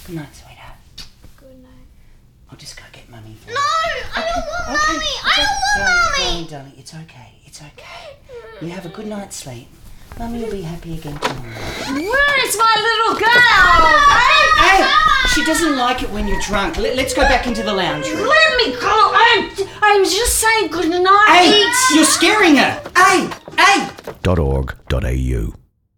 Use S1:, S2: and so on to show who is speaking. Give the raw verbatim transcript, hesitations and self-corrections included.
S1: Good night, sweetheart.
S2: Good night.
S1: I'll just go get Mummy for
S2: No,
S1: you.
S2: I don't want
S1: Okay,
S2: Mummy.
S1: it's
S2: I don't
S1: okay.
S2: want
S1: Darling,
S2: Mummy.
S1: darling, darling, it's okay. It's okay. You have a good night's sleep. Mummy will be happy again tomorrow.
S2: Where's my little girl?
S1: Hey, she doesn't like it when you're drunk. Let, let's go back into the lounge room.
S2: Let me go. I'm, I'm just saying good night.
S1: Hey, you're scaring her. Hey, hey.
S3: dot org dot a u